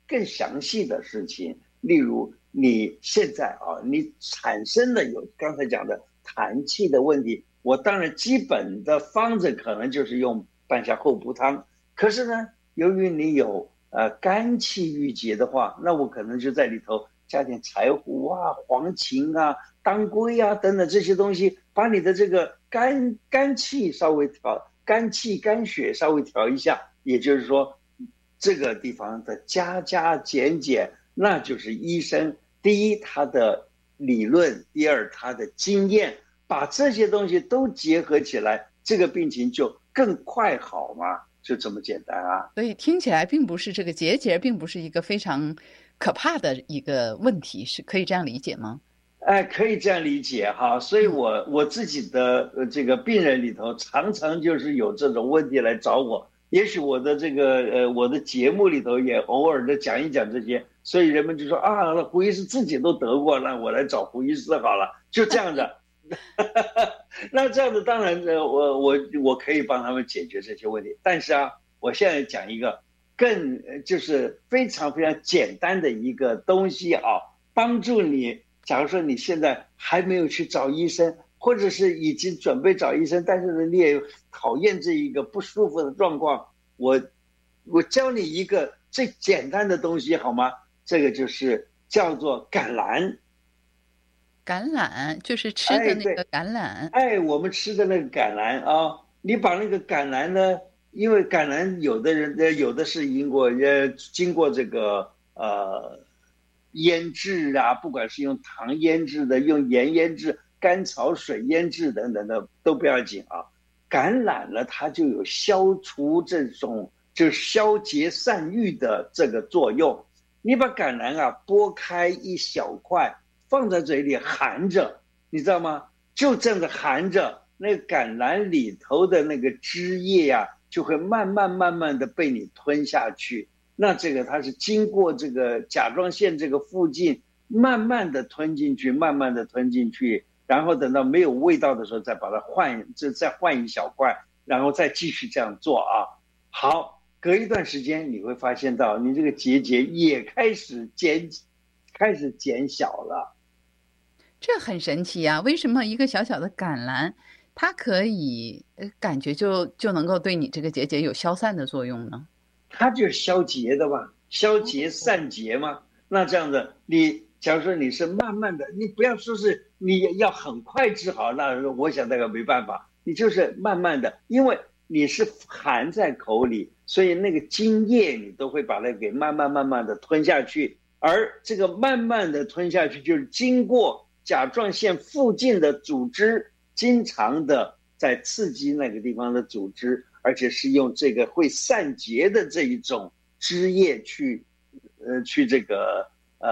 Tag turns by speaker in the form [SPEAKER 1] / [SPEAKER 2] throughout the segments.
[SPEAKER 1] 更详细的事情，例如你现在你产生的有刚才讲的痰气的问题，我当然基本的方子可能就是用半夏厚朴汤，可是呢，由于你有肝气郁结的话，那我可能就在里头加点柴胡啊、黄芩啊、当归啊等等这些东西，把你的这个肝气稍微肝气肝血稍微调一下，也就是说这个地方的加减减，那就是医生第一他的理论，第二他的经验，把这些东西都结合起来，这个病情就更快好嘛，就这么简单啊。
[SPEAKER 2] 所以听起来并不是这个结节，并不是一个非常可怕的一个问题，是可以这样理解吗？
[SPEAKER 1] 哎，可以这样理解哈，所以我自己的这个病人里头，常常就是有这种问题来找我。也许我的这个我的节目里头也偶尔的讲一讲这些，所以人们就说啊，胡医师自己都得过，那我来找胡医师好了，就这样的。那这样子当然我可以帮他们解决这些问题，但是啊，我现在讲一个更就是非常非常简单的一个东西啊，帮助你。假如说你现在还没有去找医生，或者是已经准备找医生，但是呢你也讨厌这一个不舒服的状况，我教你一个最简单的东西好吗？这个就是叫做橄榄。
[SPEAKER 2] 橄榄就是吃的
[SPEAKER 1] 哎，
[SPEAKER 2] 那个
[SPEAKER 1] 对，
[SPEAKER 2] 橄榄。
[SPEAKER 1] 哎，我们吃的那个橄榄啊，你把那个橄榄呢，因为橄榄有的人有的是经过这个腌制啊，不管是用糖腌制的、用盐腌制、甘草水腌制等等的都不要紧啊。橄榄呢，它就有消除这种就是消结散瘀的这个作用。你把橄榄啊剥开一小块，放在嘴里含着，你知道吗？就这样子含着，那个橄榄里头的那个汁液啊，就会慢慢的被你吞下去。那这个它是经过这个甲状腺这个附近，慢慢的吞进去，慢慢的吞进去，然后等到没有味道的时候，再把它再换一小块，然后再继续这样做啊。好，隔一段时间你会发现到你这个结节也开始减小了。
[SPEAKER 2] 这很神奇呀，为什么一个小小的橄榄，它可以感觉就能够对你这个结节有消散的作用呢？
[SPEAKER 1] 它就是消结的嘛，消结散结嘛。那这样子，你假如说你是慢慢的，你不要说是你要很快治好，那我想那个没办法，你就是慢慢的，因为你是含在口里，所以那个津液你都会把它给慢慢的吞下去，而这个慢慢的吞下去，就是经过甲状腺附近的组织，经常的在刺激那个地方的组织。而且是用这个会散结的这一种汁液去这个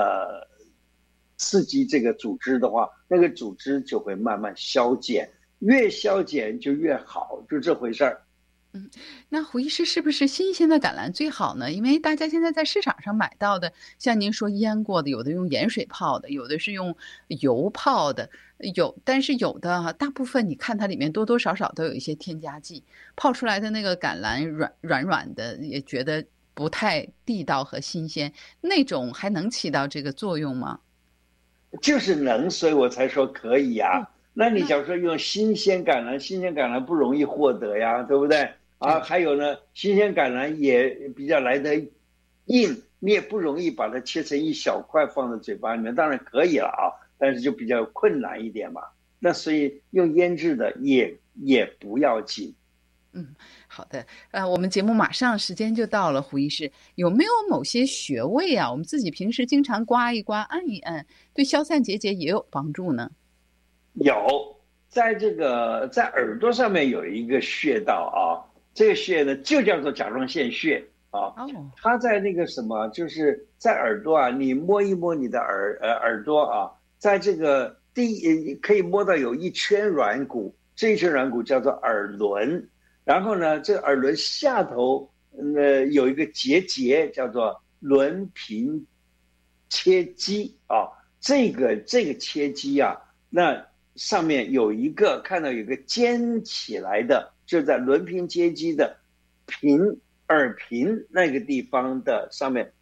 [SPEAKER 1] 刺激这个组织的话，那个组织就会慢慢消减，越消减就越好，就这回事儿。
[SPEAKER 2] 那胡医师是不是新鲜的橄榄最好呢？因为大家现在在市场上买到的，像您说腌过的，有的用盐水泡的，有的是用油泡的，但是有的大部分你看它里面多多少少都有一些添加剂，泡出来的那个橄榄软的，也觉得不太地道和新鲜，那种还能起到这个作用吗？
[SPEAKER 1] 就是能，所以我才说可以
[SPEAKER 2] 哦，
[SPEAKER 1] 啊。那你
[SPEAKER 2] 那
[SPEAKER 1] 假如说用新鲜橄榄，新鲜橄榄不容易获得呀，对不对？啊，
[SPEAKER 2] 对。
[SPEAKER 1] 还有呢，新鲜橄榄也比较来得硬，你也不容易把它切成一小块放在嘴巴里面，当然可以了啊，但是就比较困难一点嘛。那所以用腌制的也不要紧。
[SPEAKER 2] 嗯，好的，我们节目马上时间就到了，胡医师，有没有某些穴位啊，我们自己平时经常刮一刮、按一按，对消散结节也有帮助呢？
[SPEAKER 1] 有，在这个在耳朵上面有一个穴道啊，这个穴呢就叫做甲状腺穴啊。
[SPEAKER 2] 哦，
[SPEAKER 1] 它在那个什么，就是在耳朵啊，你摸一摸你的耳朵啊，在这个可以摸到有一圈软骨，这一圈软骨叫做耳轮，然后呢，这耳轮下头有一个结叫做轮平切肌啊，这个切肌啊，那上面有一个看到有一个尖起来的，就在轮平接肌的平耳屏那个地方的上面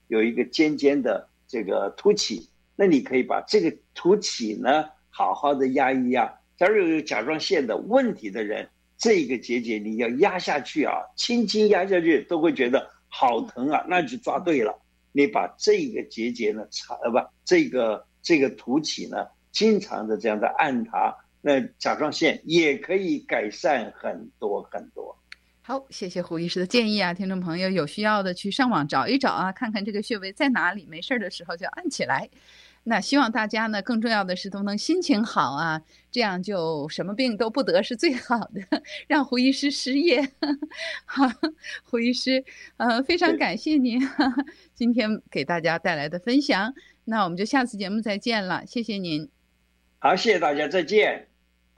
[SPEAKER 1] 有一个尖尖的这个凸起，那你可以把这个凸起呢好好的压一压。假如有甲状腺的问题的人，这个结节你要压下去啊，轻轻压下去都会觉得好疼啊，那就抓对了。你把这个结节呢，这个凸起呢，经常的这样的按它，那甲状腺也可以改善很多很多。
[SPEAKER 2] 好，谢谢胡医师的建议啊，听众朋友有需要的去上网找一找啊，看看这个穴位在哪里，没事的时候就按起来。那希望大家呢，更重要的是都能心情好啊，这样就什么病都不得是最好的，让胡医师失业。好，胡医师，非常感谢您今天给大家带来的分享。那我们就下次节目再见了，谢谢您。
[SPEAKER 1] 好，谢谢大家，再见。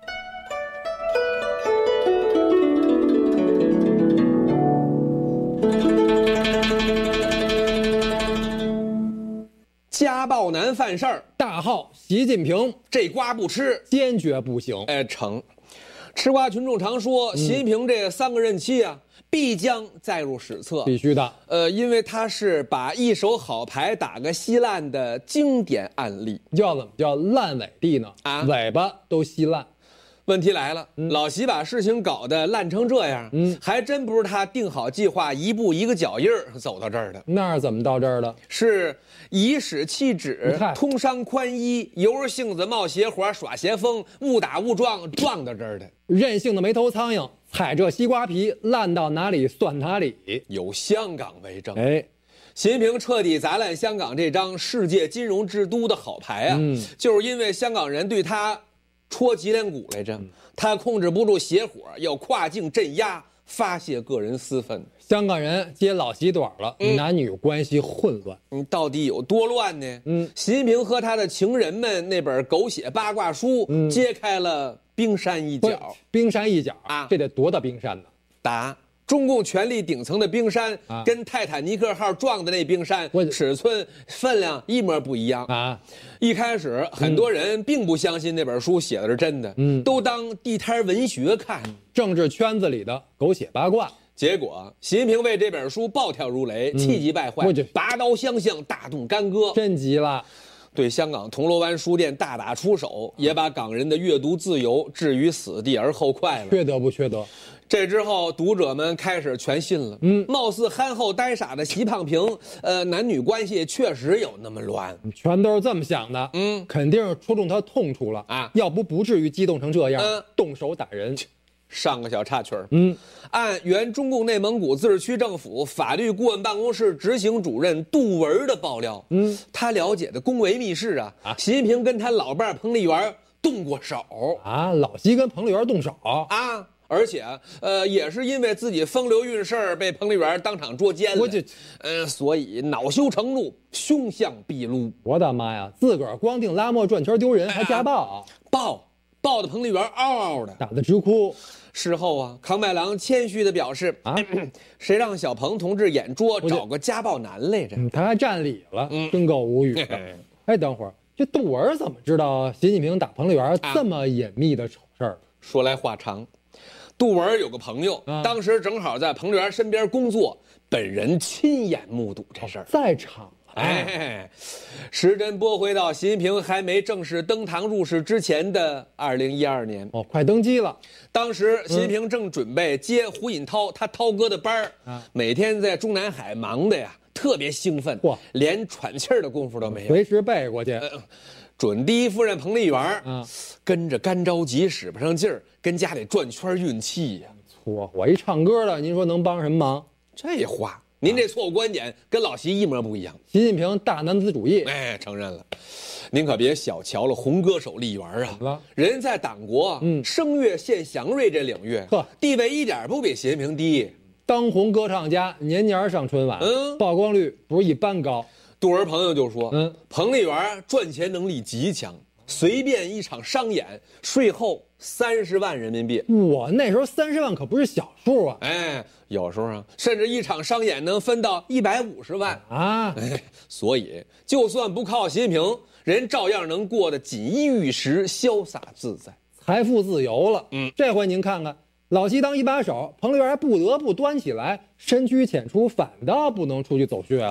[SPEAKER 3] 家暴男犯事儿，
[SPEAKER 4] 大号习近平
[SPEAKER 3] 这瓜不吃，
[SPEAKER 4] 坚决不行。
[SPEAKER 3] 成。吃瓜群众常说，习近平这3个任期啊，必将载入史册。
[SPEAKER 4] 必须的。
[SPEAKER 3] 因为他是把一手好牌打个稀烂的经典案例。
[SPEAKER 4] 叫怎么叫烂尾地呢？尾巴都稀烂。
[SPEAKER 3] 问题来了，老习把事情搞得烂成这样，还真不是他定好计划，一步一个脚印走到这儿的。
[SPEAKER 4] 那是怎么到这儿的？
[SPEAKER 3] 是以史弃址，通商宽衣，由着性子冒邪火，耍邪风，误打误撞撞到这儿的。
[SPEAKER 4] 任性的没头苍蝇，踩着西瓜皮，烂到哪里算哪里。
[SPEAKER 3] 有香港为证。
[SPEAKER 4] 习
[SPEAKER 3] 近平彻底砸烂香港这张世界金融之都的好牌啊，就是因为香港人对他戳脊梁骨来着，他控制不住邪火，要跨境镇压，发泄个人私愤。
[SPEAKER 4] 香港人接老习短了，男女关系混乱。
[SPEAKER 3] 到底有多乱呢？习近平和他的情人们那本狗血八卦书，揭开了冰山一角。
[SPEAKER 4] 冰山一角啊，这得多大冰山呢？
[SPEAKER 3] 答：中共权力顶层的冰山，跟泰坦尼克号撞的那冰山，尺寸分量一模不一样啊！一开始很多人并不相信那本书写的是真的，都当地摊文学看，
[SPEAKER 4] 政治圈子里的狗血八卦。
[SPEAKER 3] 结果习近平为这本书暴跳如雷，气急败坏，拔刀相向，大动干戈，
[SPEAKER 4] 真急了。
[SPEAKER 3] 对香港铜锣湾书店大打出手，也把港人的阅读自由置于死地而后快了。
[SPEAKER 4] 缺德不缺德？
[SPEAKER 3] 这之后，读者们开始全信了。貌似憨厚呆傻的习胖平，男女关系确实有那么乱，
[SPEAKER 4] 全都是这么想的。肯定是戳中他痛处了啊！要不至于激动成这样，动手打人。
[SPEAKER 3] 上个小插曲按原中共内蒙古自治区政府法律顾问办公室执行主任杜文的爆料，他了解的宫闱秘事啊，习近平跟他老伴彭丽媛动过手
[SPEAKER 4] 啊，老习跟彭丽媛动手
[SPEAKER 3] 啊。而且，也是因为自己风流韵事被彭丽媛当场捉奸了，所以恼羞成怒，凶相毕露。
[SPEAKER 4] 我的妈呀，自个儿光腚拉磨转圈丢人，还家暴，
[SPEAKER 3] 抱的彭丽媛嗷嗷的，
[SPEAKER 4] 打得直哭。
[SPEAKER 3] 事后啊，康麦郎谦虚地表示谁让小彭同志眼拙找个家暴男来着？
[SPEAKER 4] 他还占理了，真够无语的。等会儿，这杜文怎么知道习近平打彭丽媛这么隐秘的丑事儿？
[SPEAKER 3] 说来话长。杜文有个朋友，当时正好在彭丽媛身边工作，本人亲眼目睹这事儿，
[SPEAKER 4] 在场。
[SPEAKER 3] 时针拨回到习近平还没正式登堂入室之前的2012年，
[SPEAKER 4] 快登基了。
[SPEAKER 3] 当时习近平正准备接胡锦涛他涛哥的班每天在中南海忙的呀，特别兴奋，连喘气儿的功夫都没有，
[SPEAKER 4] 随时背过去。
[SPEAKER 3] 准第一夫人彭丽媛跟着干着急，使不上劲儿，跟家里转圈运气呀。
[SPEAKER 4] 错，我一唱歌的，您说能帮什么忙？
[SPEAKER 3] 这话，您这错误观点跟老习一模不一样。
[SPEAKER 4] 习近平大男子主义，
[SPEAKER 3] 承认了。您可别小瞧了红歌手丽媛啊，人在党国声乐献祥瑞这领域，地位一点不比习近平低。
[SPEAKER 4] 当红歌唱家，年年上春晚，曝光率不是一般高。
[SPEAKER 3] 杜文朋友就说，彭丽媛赚钱能力极强，随便一场商演，税后30万人民币。
[SPEAKER 4] 我那时候30万可不是小数啊！
[SPEAKER 3] 有时候甚至一场商演能分到150万啊！所以就算不靠习近平，人照样能过得锦衣玉食，潇洒自在，
[SPEAKER 4] 财富自由了。这回您看看，老习当一把手，彭丽媛还不得不端起来，深居简出，反倒不能出去走穴了。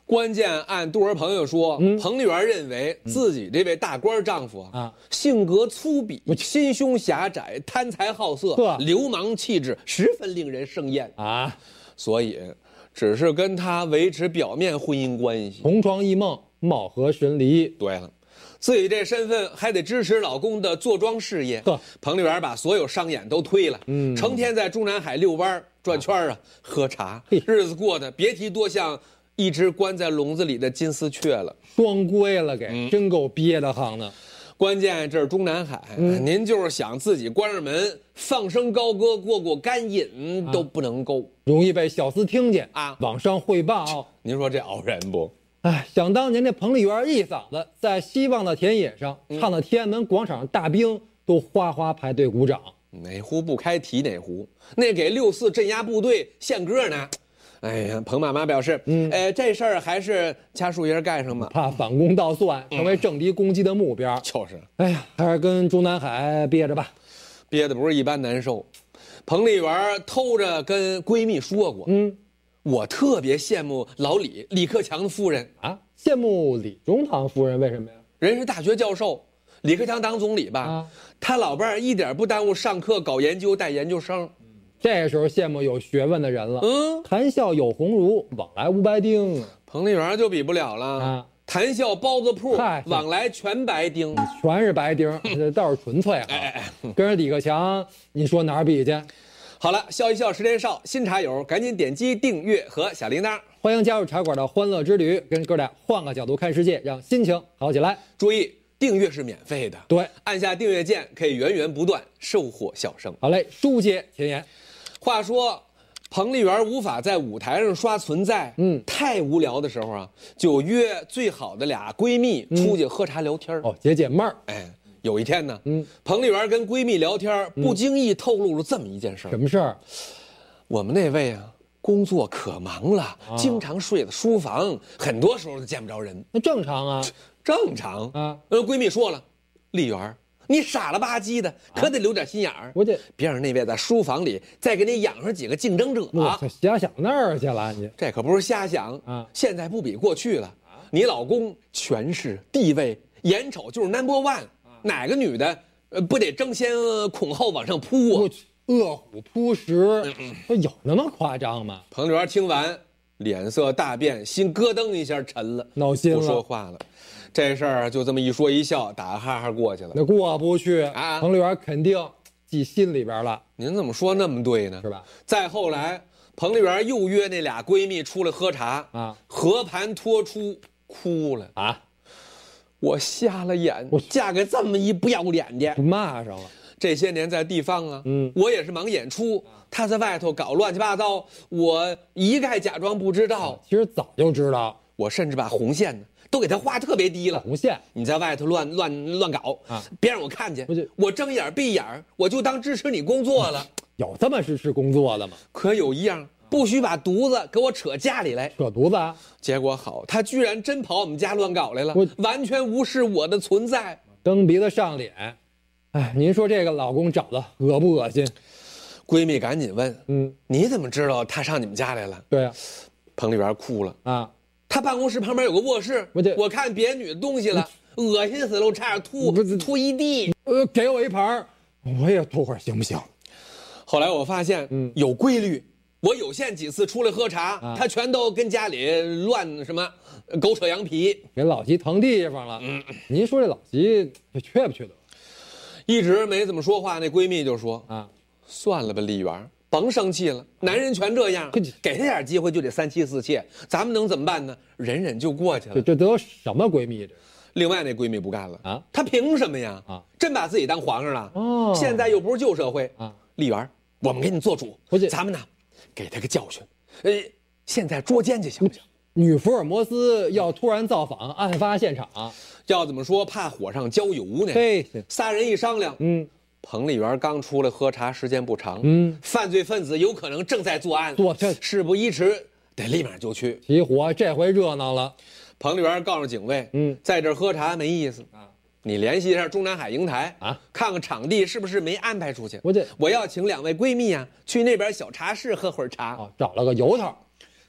[SPEAKER 3] 关键按杜儿朋友说，彭丽媛认为自己这位大官丈夫性格粗鄙、心胸狭窄、贪财好色、流氓气质，十分令人生厌啊，所以只是跟他维持表面婚姻关系，
[SPEAKER 4] 同床异梦，貌合神离。
[SPEAKER 3] 对了。自己这身份还得支持老公的坐庄事业，彭丽媛把所有商演都推了，成天在中南海遛弯转圈喝茶，日子过得别提多像一只关在笼子里的金丝雀了，
[SPEAKER 4] 双规了给，真够憋得慌的。
[SPEAKER 3] 关键这是中南海，您就是想自己关上门放声高歌过干瘾都不能够，
[SPEAKER 4] 容易被小厮听见啊，网上汇报。
[SPEAKER 3] 您说这熬人不？
[SPEAKER 4] 哎，想当年这彭丽媛一嗓子在希望的田野上唱的天安门广场大兵都哗哗排队鼓掌，
[SPEAKER 3] 哪壶不开提哪壶，那给6·4镇压部队献歌呢。哎呀，彭妈妈表示，这事儿还是掐树叶盖上吧，
[SPEAKER 4] 怕反攻倒算，成为政敌攻击的目标。
[SPEAKER 3] 就是，
[SPEAKER 4] 哎呀，还是跟中南海憋着吧，
[SPEAKER 3] 憋得不是一般难受。彭丽媛偷着跟闺蜜说过，我特别羡慕老李克强的夫人
[SPEAKER 4] 啊，羡慕李中堂夫人，为什么呀？
[SPEAKER 3] 人是大学教授，李克强当总理吧，他老伴儿一点不耽误上课搞研究带研究生。
[SPEAKER 4] 这时候羡慕有学问的人了。谈笑有鸿儒，往来无白丁。
[SPEAKER 3] 彭丽媛就比不了了谈笑包子铺，往来全白丁，
[SPEAKER 4] 全是白丁，这倒是纯粹啊。跟人李克强，你说哪儿比去？
[SPEAKER 3] 好了，笑一笑十年少，新茶友赶紧点击订阅和小铃铛，
[SPEAKER 4] 欢迎加入茶馆的欢乐之旅，跟哥俩换个角度看世界，让心情好起来。
[SPEAKER 3] 注意，订阅是免费的，
[SPEAKER 4] 对，
[SPEAKER 3] 按下订阅键可以源源不断收获笑声。
[SPEAKER 4] 好嘞，书接前言。
[SPEAKER 3] 话说，彭丽媛无法在舞台上刷存在，太无聊的时候啊，就约最好的俩闺蜜出去喝茶聊天
[SPEAKER 4] 解解闷儿。
[SPEAKER 3] 哎。有一天呢，彭丽媛跟闺蜜聊天，不经意透露了这么一件事。
[SPEAKER 4] 什么事儿？
[SPEAKER 3] 我们那位工作可忙了，经常睡在书房，很多时候都见不着人。
[SPEAKER 4] 那正常啊，
[SPEAKER 3] 正常啊。闺蜜说了，丽媛，你傻了吧唧的，可得留点心眼儿。
[SPEAKER 4] 我这
[SPEAKER 3] 别让那位在书房里再给你养上几个竞争者啊！
[SPEAKER 4] 瞎想那儿去了，你
[SPEAKER 3] 这可不是瞎想啊！现在不比过去了，你老公权势、地位、眼瞅就是 No.1。哪个女的，不得争先恐后往上扑啊？
[SPEAKER 4] 饿虎扑食，有那么夸张吗？
[SPEAKER 3] 彭丽媛听完，脸色大变，心咯噔一下沉了，
[SPEAKER 4] 闹心了，
[SPEAKER 3] 不说话了。这事儿就这么一说一笑，打个哈哈过去了。
[SPEAKER 4] 那过不去啊！彭丽媛肯定记心里边了。
[SPEAKER 3] 您怎么说那么对呢？
[SPEAKER 4] 是吧？
[SPEAKER 3] 再后来，彭丽媛又约那俩闺蜜出来喝茶啊，和盘托出，哭了啊。我瞎了眼，我嫁给这么一不要脸的，
[SPEAKER 4] 骂上了。
[SPEAKER 3] 这些年在地方啊，我也是忙演出，他在外头搞乱七八糟，我一概假装不知道。
[SPEAKER 4] 其实早就知道，
[SPEAKER 3] 我甚至把红线呢都给他画特别低了。
[SPEAKER 4] 红线，
[SPEAKER 3] 你在外头乱搞啊，别让我看见。我睁眼闭眼，我就当支持你工作了。
[SPEAKER 4] 有这么支持工作的吗？
[SPEAKER 3] 可有一样。不许把犊子给我扯家里来，
[SPEAKER 4] 扯犊子啊！
[SPEAKER 3] 结果好，他居然真跑我们家乱搞来了，完全无视我的存在，
[SPEAKER 4] 蹬鼻子上脸。哎，您说这个老公找的恶不恶心？
[SPEAKER 3] 闺蜜赶紧问，你怎么知道他上你们家来了？
[SPEAKER 4] 对啊，
[SPEAKER 3] 彭丽媛哭了啊，他办公室旁边有个卧室，我看别女的东西了，恶心死了，我差点吐一地。
[SPEAKER 4] 给我一盘，我也吐会儿行不行？
[SPEAKER 3] 后来我发现，有规律。我有限几次出来喝茶，他全都跟家里乱什么狗扯羊皮，
[SPEAKER 4] 给老齐腾地方了。您说这老齐这缺不缺德？
[SPEAKER 3] 一直没怎么说话，那闺蜜就说算了吧，丽媛，甭生气了，男人全这样，给他点机会就得3妻4妾，咱们能怎么办呢？忍忍就过去了。
[SPEAKER 4] 这都什么闺蜜这？
[SPEAKER 3] 另外那闺蜜不干了啊，她凭什么呀？真把自己当皇上了？
[SPEAKER 4] 哦，
[SPEAKER 3] 现在又不是旧社会啊，丽媛，我们给你做主，咱们呢？给他个教训，现在捉奸去行不行？
[SPEAKER 4] 女福尔摩斯要突然造访案发现场，
[SPEAKER 3] 要怎么说？怕火上浇油呢？
[SPEAKER 4] 对，
[SPEAKER 3] 仨人一商量，彭丽媛刚出来喝茶，时间不长，犯罪分子有可能正在作案，事不宜迟，得立马就去。
[SPEAKER 4] 起火，这回热闹了。
[SPEAKER 3] 彭丽媛告诉警卫，在这喝茶没意思啊。你联系一下中南海瀛台啊，看看场地是不是没安排出去。我要请2位闺蜜啊，去那边小茶室喝会儿茶。
[SPEAKER 4] 找了个由头。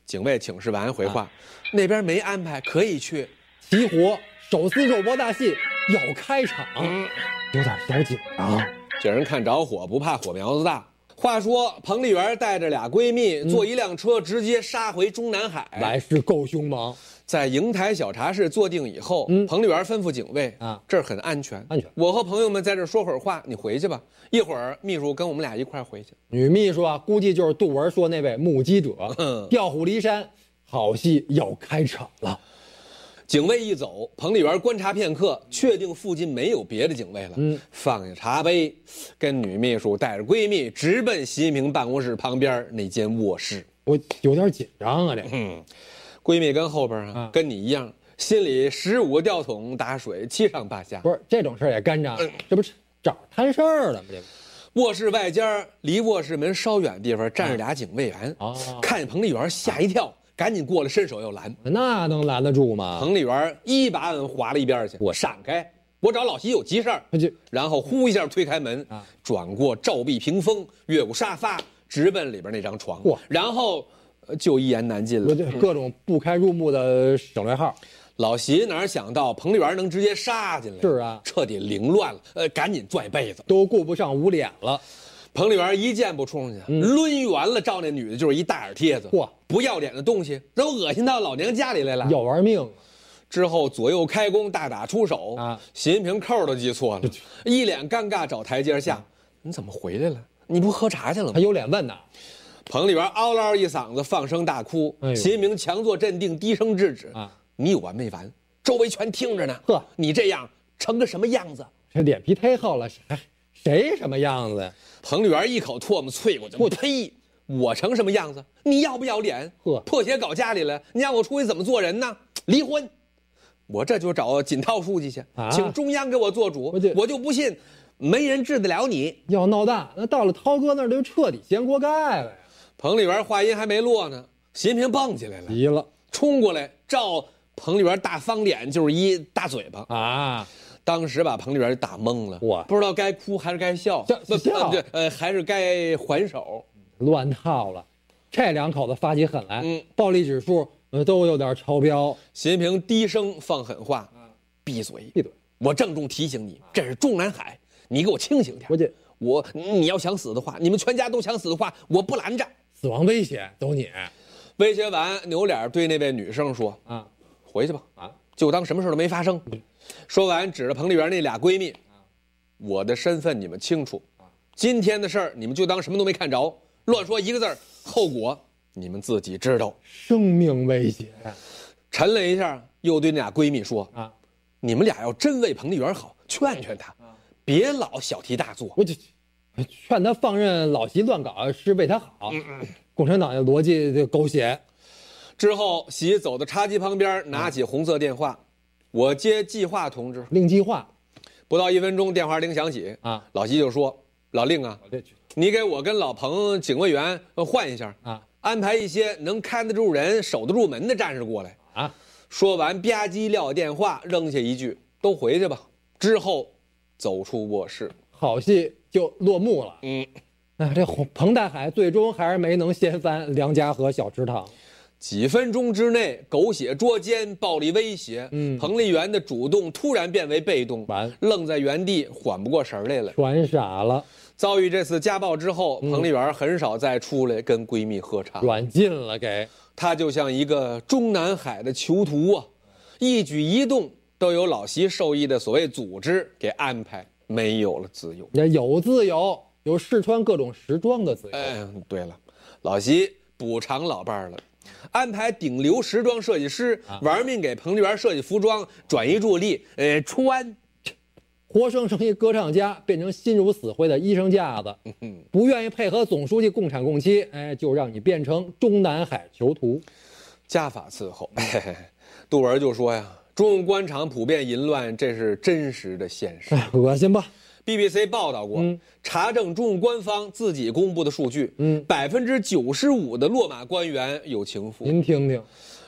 [SPEAKER 3] 警卫请示完回话，那边没安排，可以去。
[SPEAKER 4] 齐活手撕肉搏大戏要开场，有点小紧张。
[SPEAKER 3] 这人看着火不怕火苗子大。话说彭丽媛带着俩闺蜜坐一辆车直接杀回中南海，
[SPEAKER 4] 来势够凶猛。
[SPEAKER 3] 在营台小茶室坐定以后，彭丽媛吩咐警卫这儿很安全，我和朋友们在这儿说会儿话，你回去吧，一会儿秘书跟我们俩一块儿回去。
[SPEAKER 4] 女秘书啊，估计就是杜文说那位目击者。调虎离山，好戏要开场了。
[SPEAKER 3] 警卫一走，彭丽媛观察片刻，确定附近没有别的警卫了。放下茶杯，跟女秘书带着闺蜜直奔习近平办公室旁边那间卧室。
[SPEAKER 4] 我有点紧张啊，这。
[SPEAKER 3] 闺蜜跟后边跟你一样，心里15个吊桶打水，七上八下。
[SPEAKER 4] 不是这种事儿也干着，这不是找摊事儿了吗？这
[SPEAKER 3] 卧室外间离卧室门稍远的地方站着俩警卫员，看见彭丽媛吓一跳。赶紧过来，伸手要拦，
[SPEAKER 4] 那能拦得住吗？
[SPEAKER 3] 彭丽媛一把稳划了一边去，我闪开，我找老习有急事儿。然后呼一下推开门，转过照壁屏风，越过沙发，直奔里边那张床。然后就一言难尽了，
[SPEAKER 4] 各种不堪入目的省略号。
[SPEAKER 3] 老习哪想到彭丽媛能直接杀进来？
[SPEAKER 4] 是啊，
[SPEAKER 3] 彻底凌乱了。赶紧拽被子，
[SPEAKER 4] 都顾不上捂脸了。
[SPEAKER 3] 彭丽媛一箭步冲上去，抡圆了照那女的就是一大耳贴子。不要脸的东西，都恶心到老娘家里来了，
[SPEAKER 4] 要玩命。
[SPEAKER 3] 之后左右开弓，大打出手。习近平扣都系错了，一脸尴尬找台阶下。你怎么回来了？你不喝茶去了吗？
[SPEAKER 4] 还有脸问呢。
[SPEAKER 3] 彭丽媛嗷嗷一嗓子放声大哭。习近平强作镇定，低声制止。你有完没完？周围全听着呢。你这样成个什么样子？
[SPEAKER 4] 这脸皮忒厚了，谁什么样子呀？
[SPEAKER 3] 彭丽媛一口唾沫啐过去，我呸！我成什么样子？你要不要脸？破鞋搞家里了，你让我出去怎么做人呢？离婚！我这就找锦涛书记去，请中央给我做主。我就不信没人治得了你。
[SPEAKER 4] 要闹大，那到了涛哥那儿就彻底掀锅盖了呀！
[SPEAKER 3] 彭丽媛话音还没落呢，习近平蹦起来了，
[SPEAKER 4] 急了，
[SPEAKER 3] 冲过来照彭丽媛大方脸就是一大嘴巴。当时把彭丽媛打懵了，不知道该哭还是该笑，还是该还手，
[SPEAKER 4] 乱套了。这两口子发起狠来，暴力指数都有点超标。
[SPEAKER 3] 习近平低声放狠话：“闭嘴，闭嘴！我郑重提醒你，这是中南海，你给我清醒点。你要想死的话，你们全家都想死的话，我不拦着。
[SPEAKER 4] 死亡威胁都你。”
[SPEAKER 3] 威胁完，扭脸对那位女生说：“回去吧，就当什么事都没发生。”说完，指着彭丽媛那俩闺蜜，我的身份你们清楚，今天的事儿你们就当什么都没看着，乱说一个字儿，后果你们自己知道。
[SPEAKER 4] 生命威胁。
[SPEAKER 3] 沉了一下，又对那俩闺蜜说：“你们俩要真为彭丽媛好，劝劝她，别老小题大做。”
[SPEAKER 4] 我就劝她放任老习乱搞是为她好。共产党的逻辑就狗血。
[SPEAKER 3] 之后，习走到茶几旁边，拿起红色电话。我接计划同志，
[SPEAKER 4] 令计划。
[SPEAKER 3] 不到1分钟，电话铃响起老习就说：“老令啊，你给我跟老彭警卫员换一下安排一些能看得住人、守得住门的战士过来说完，吧唧撂电话，扔下一句：“都回去吧。”之后，走出卧室，
[SPEAKER 4] 好戏就落幕了。这彭大海最终还是没能掀翻梁家河小池塘。
[SPEAKER 3] 几分钟之内，狗血捉奸，暴力威胁。彭丽媛的主动突然变为被动，愣在原地，缓不过神来了，
[SPEAKER 4] 全傻了。
[SPEAKER 3] 遭遇这次家暴之后，彭丽媛很少再出来跟闺蜜喝茶，
[SPEAKER 4] 软禁了给。
[SPEAKER 3] 她就像一个中南海的囚徒啊，一举一动都有老习授意的所谓组织给安排，没有了自由。
[SPEAKER 4] 有自由，有试穿各种时装的自由。
[SPEAKER 3] 对了，老习补偿老伴儿了。安排顶流时装设计师玩命给彭丽媛设计服装，转移注意力，穿，
[SPEAKER 4] 活生生一歌唱家变成心如死灰的医生架子，不愿意配合总书记共产共妻，就让你变成中南海囚徒，
[SPEAKER 3] 家法伺候。杜文就说呀，中共官场普遍淫乱，这是真实的现实。
[SPEAKER 4] 恶心吧。
[SPEAKER 3] BBC 报道过，查证中共官方自己公布的数据，95%的落马官员有情妇。
[SPEAKER 4] 您听听，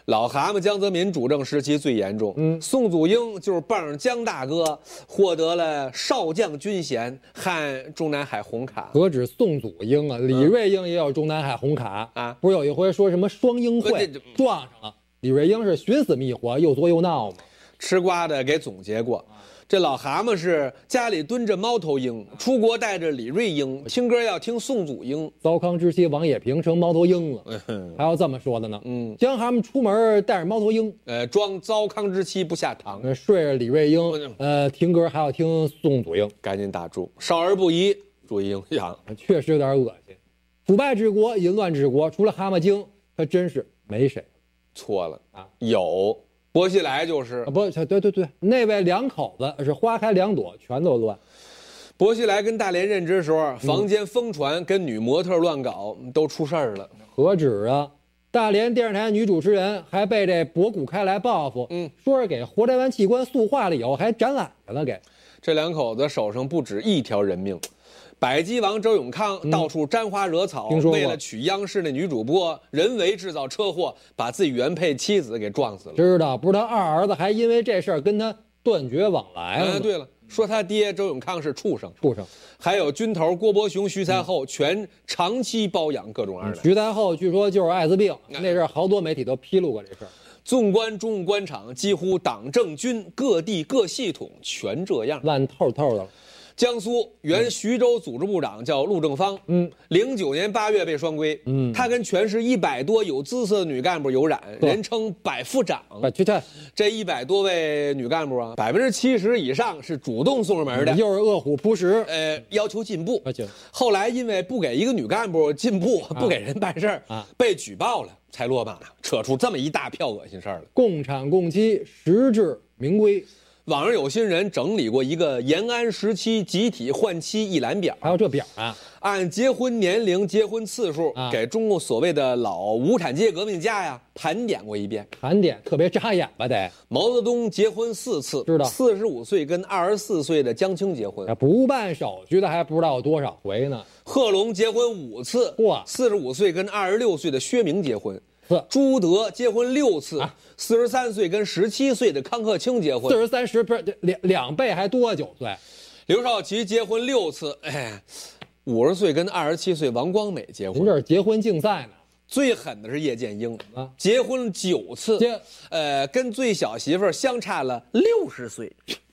[SPEAKER 3] 老蛤蟆江泽民主政时期最严重。宋祖英就是傍上江大哥，获得了少将军衔和中南海红卡。
[SPEAKER 4] 何止宋祖英啊，李瑞英也有中南海红卡啊！不是有一回说什么双英会撞上了，李瑞英是寻死觅活，又作又闹嘛。
[SPEAKER 3] 吃瓜的给总结过。这老蛤蟆是家里蹲着猫头鹰，出国带着李瑞英，听歌要听宋祖英。
[SPEAKER 4] 糟糠之妻王野平成猫头鹰了，还要这么说的呢。江蛤蟆出门带着猫头鹰，
[SPEAKER 3] 装糟糠之妻不下堂，
[SPEAKER 4] 睡着李瑞英，听歌还要听宋祖英。
[SPEAKER 3] 赶紧打住，少儿不宜，注意影响。
[SPEAKER 4] 确实有点恶心。腐败治国，淫乱治国，除了蛤蟆精，他真是没谁。
[SPEAKER 3] 错了啊，有。薄熙来就是
[SPEAKER 4] 对，那位两口子是花开两朵，全都乱。
[SPEAKER 3] 薄熙来跟大连任职时候，房间疯传，跟女模特乱搞，都出事儿了。
[SPEAKER 4] 何止啊！大连电视台女主持人还被这博古开来报复，说是给活摘完器官塑化了以后还展览去了。给
[SPEAKER 3] 这两口子手上不止一条人命。百鸡王周永康到处沾花惹草，为了娶央视那女主播，人为制造车祸，把自己原配妻子给撞死了。
[SPEAKER 4] 知道，不是他二儿子还因为这事儿跟他断绝往来了。
[SPEAKER 3] 对了，说他爹周永康是畜生，还有军头郭伯雄、徐才厚全长期包养各种二代。
[SPEAKER 4] 徐才厚据说就是艾滋病，那阵儿好多媒体都披露过这事儿。
[SPEAKER 3] 纵观中共官场，几乎党政军各地各系统全这样，
[SPEAKER 4] 烂透透的了。
[SPEAKER 3] 江苏原徐州组织部长叫陆正芳，09年8月被双规，他跟全市100多有姿色的女干部有染，人称百夫长。这100多位女干部啊，70%以上是主动送上门的，
[SPEAKER 4] 又是饿虎扑食，
[SPEAKER 3] 要求进步。后来因为不给一个女干部进步，不给人办事儿被举报了，才落马，扯出这么一大票恶心事儿来。
[SPEAKER 4] 共产共妻，实至名归。
[SPEAKER 3] 网上有心人整理过一个延安时期集体换妻一览表，
[SPEAKER 4] 还有这表啊，
[SPEAKER 3] 按结婚年龄、结婚次数，给中共所谓的老无产阶级革命家呀盘点过一遍。
[SPEAKER 4] 盘点特别扎眼吧得。
[SPEAKER 3] 毛泽东结婚4次，
[SPEAKER 4] 知道
[SPEAKER 3] 45岁跟24岁的江青结婚，
[SPEAKER 4] 不办手续的还不知道有多少回呢。
[SPEAKER 3] 贺龙结婚5次，哇，45岁跟26岁的薛明结婚。朱德结婚6次，43岁跟17岁的康克清结婚
[SPEAKER 4] ，40不是两倍还多9岁。
[SPEAKER 3] 刘少奇结婚6次，50岁跟27岁王光美结婚。
[SPEAKER 4] 您这是结婚竞赛呢？
[SPEAKER 3] 最狠的是叶剑英结婚9次，跟最小媳妇儿相差了60岁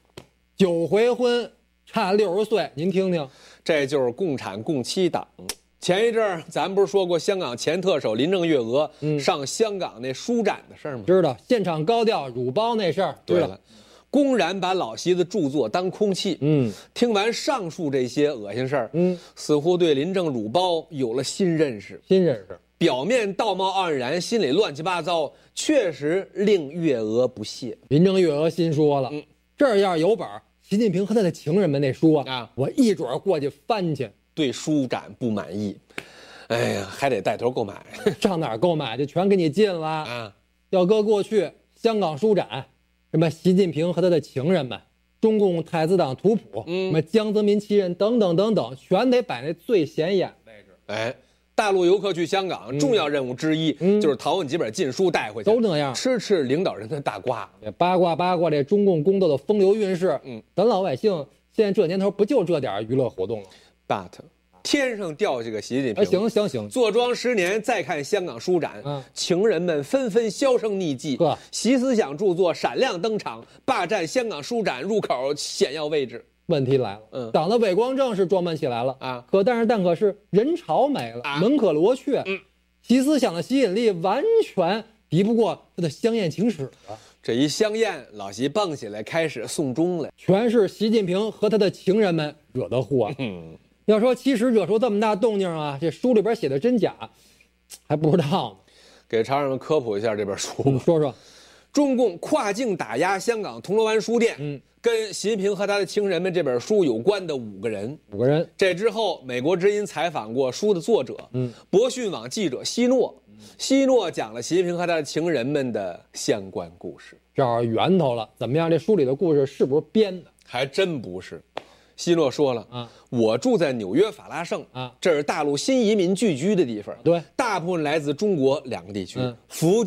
[SPEAKER 4] ，9回婚差60岁，您听听，
[SPEAKER 3] 这就是共产共妻党。前一阵儿，咱不是说过香港前特首林郑月娥上香港那书展的事儿吗？
[SPEAKER 4] 知道，现场高调辱包那事儿。
[SPEAKER 3] 对了，公然把老席的著作当空气。听完上述这些恶心事儿，似乎对林郑辱包有了新认识。表面道貌岸然，心里乱七八糟，确实令月娥不屑。
[SPEAKER 4] 林郑月娥心说了，这儿要是有本习近平和他的情人们那书啊，我一准儿过去翻去。
[SPEAKER 3] 对书展不满意，哎呀，还得带头购买。
[SPEAKER 4] 上哪儿购买就全给你禁了啊！要搁过去，香港书展，什么习近平和他的情人们，中共太子党图谱，什么江泽民其人等等等等，全得摆那最显眼位置。
[SPEAKER 3] 大陆游客去香港，重要任务之一就是淘换几本禁书带回去，
[SPEAKER 4] 都那样
[SPEAKER 3] 吃领导人的大瓜，
[SPEAKER 4] 八卦这中共宫斗的风流韵事。咱老百姓现在这年头不就这点娱乐活动了？
[SPEAKER 3] But 天上掉下个习近平，
[SPEAKER 4] 行，
[SPEAKER 3] 坐庄10年，再看香港书展，情人们纷纷销声匿迹，习思想著作闪亮登场，霸占香港书展入口显要位置。
[SPEAKER 4] 问题来了，党的伟光正是装扮起来了啊，但是人潮没了，门可罗雀，习思想的吸引力完全敌不过他的香艳情史了。
[SPEAKER 3] 这一香艳，老习蹦起来开始送终了，
[SPEAKER 4] 全是习近平和他的情人们惹的祸。要说其实惹出这么大动静啊，这书里边写的真假还不知道呢。
[SPEAKER 3] 给常人们科普一下这本书，
[SPEAKER 4] 说说
[SPEAKER 3] 中共跨境打压香港铜锣湾书店，跟习近平和他的情人们这本书有关的5个人。这之后，美国之音采访过书的作者，博讯网记者希诺，希诺讲了习近平和他的情人们的相关故事，
[SPEAKER 4] 找源头了。怎么样？这书里的故事是不是编的？
[SPEAKER 3] 还真不是。希诺说了我住在纽约法拉盛这是大陆新移民聚居的地方，
[SPEAKER 4] 对，
[SPEAKER 3] 大部分来自中国2个地区，福建、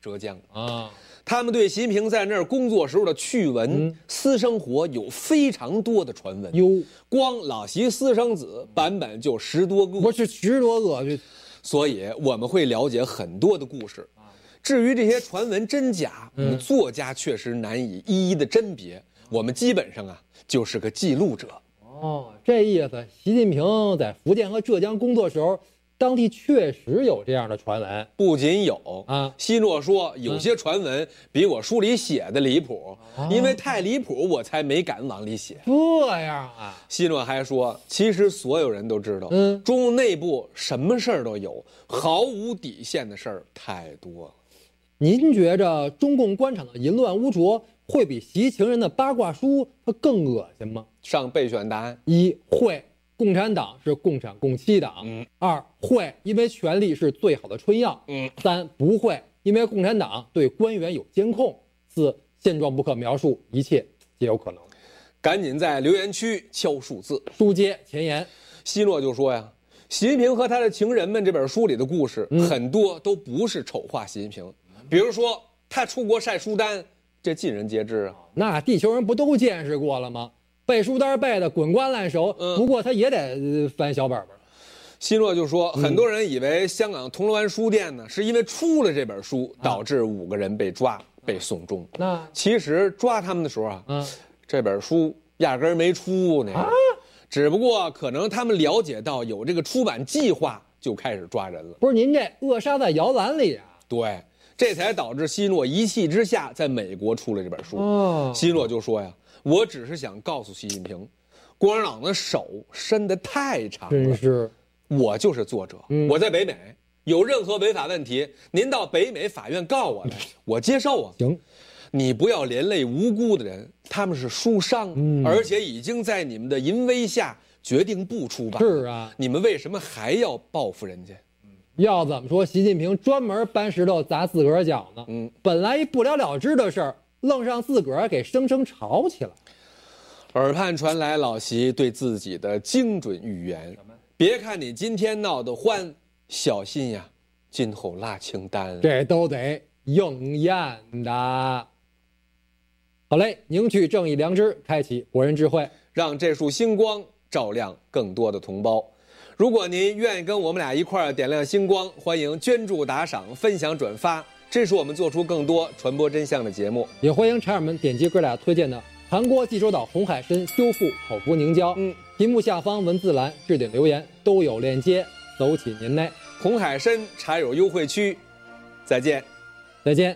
[SPEAKER 3] 浙江啊。他们对习近平在那儿工作时候的趣闻、私生活有非常多的传闻。哟，光老习私生子版本就10多个，
[SPEAKER 4] 不是10多个，
[SPEAKER 3] 所以我们会了解很多的故事。至于这些传闻真假，作家确实难以一一的甄别。我们基本上就是个记录者。
[SPEAKER 4] 哦，这意思，习近平在福建和浙江工作时候，当地确实有这样的传闻。
[SPEAKER 3] 不仅有希诺说有些传闻比我书里写的离谱，因为太离谱我才没敢往里写。
[SPEAKER 4] 这样啊？
[SPEAKER 3] 希诺还说，其实所有人都知道，中共内部什么事儿都有，毫无底线的事儿太多了。
[SPEAKER 4] 您觉着中共官场的淫乱污浊会比习情人的八卦书更恶心吗？
[SPEAKER 3] 上备选答案
[SPEAKER 4] ：1会，共产党是共产共妻党；2会，因为权力是最好的春药；3不会，因为共产党对官员有监控；4现状不可描述，一切皆有可能。
[SPEAKER 3] 赶紧在留言区敲数字。
[SPEAKER 4] 书接前言，
[SPEAKER 3] 希诺就说呀，习近平和他的情人们这本书里的故事，很多都不是丑化习近平。比如说他出国晒书单，这尽人皆知啊。
[SPEAKER 4] 那地球人不都见识过了吗？背书单背的滚瓜烂熟，不过他也得翻小本本。
[SPEAKER 3] 希诺就说，很多人以为香港铜锣湾书店呢，是因为出了这本书，导致5个人被抓被送终。那其实抓他们的时候这本书压根儿没出呢，只不过可能他们了解到有这个出版计划，就开始抓人了。
[SPEAKER 4] 不是您这扼杀在摇篮里啊？
[SPEAKER 3] 对。这才导致希诺一气之下在美国出了这本书。希诺就说呀，我只是想告诉习近平，共产党的手伸得太长了。
[SPEAKER 4] 真是，
[SPEAKER 3] 我就是作者，我在北美，有任何违法问题，您到北美法院告我来，我接受啊。
[SPEAKER 4] 行，
[SPEAKER 3] 你不要连累无辜的人，他们是书商，而且已经在你们的淫威下决定不出版。
[SPEAKER 4] 是啊，
[SPEAKER 3] 你们为什么还要报复人家？
[SPEAKER 4] 要怎么说，习近平专门搬石头砸自个儿脚呢？本来一不了了之的事儿，愣让自个儿给生生吵起来。
[SPEAKER 3] 耳畔传来老习对自己的精准预言：别看你今天闹得欢，小心呀，今后拉清单。
[SPEAKER 4] 这都得应验的。好嘞，凝聚正义良知，开启国人智慧，
[SPEAKER 3] 让这束星光照亮更多的同胞。如果您愿意跟我们俩一块儿点亮星光，欢迎捐助打赏、分享转发，这是我们做出更多传播真相的节目。
[SPEAKER 4] 也欢迎茶友们点击哥俩推荐的韩国济州岛红海参修复口服凝胶，屏幕下方文字栏置顶留言都有链接，走起您嘞！
[SPEAKER 3] 红海参茶友优惠区，再见，
[SPEAKER 4] 再见。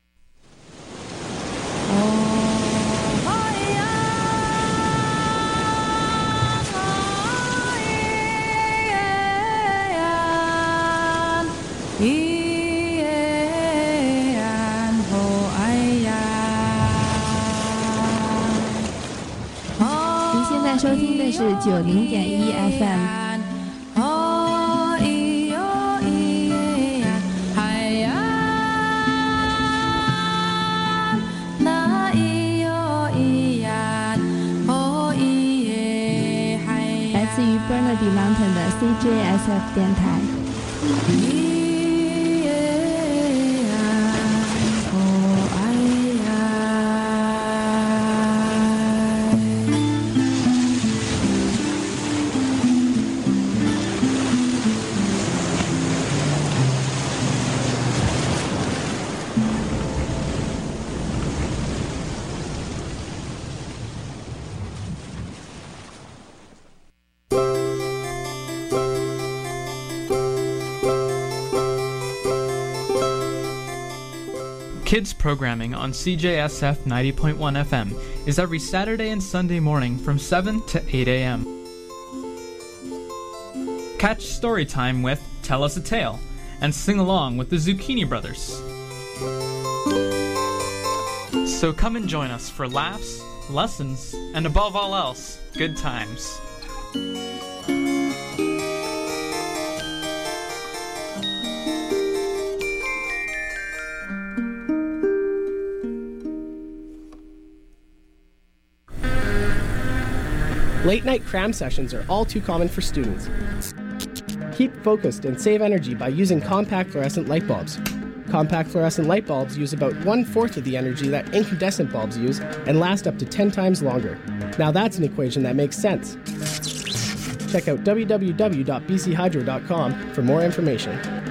[SPEAKER 5] 您现在收听的是90.1 FM。来自于 Burnaby Mountain 的 CJSF 电台。
[SPEAKER 6] Kids programming on CJSF 90.1 FM is every Saturday and Sunday morning from 7 to 8 a.m. Catch story time with Tell Us a Tale and sing along with the Zucchini Brothers. So come and join us for laughs, lessons, and above all else, good times.
[SPEAKER 7] Late-night cram sessions are all too common for students. Keep focused and save energy by using compact fluorescent light bulbs. Compact fluorescent light bulbs use about 1/4 of the energy that incandescent bulbs use and last up to 10 times longer. Now that's an equation that makes sense. Check out www.bchydro.com for more information.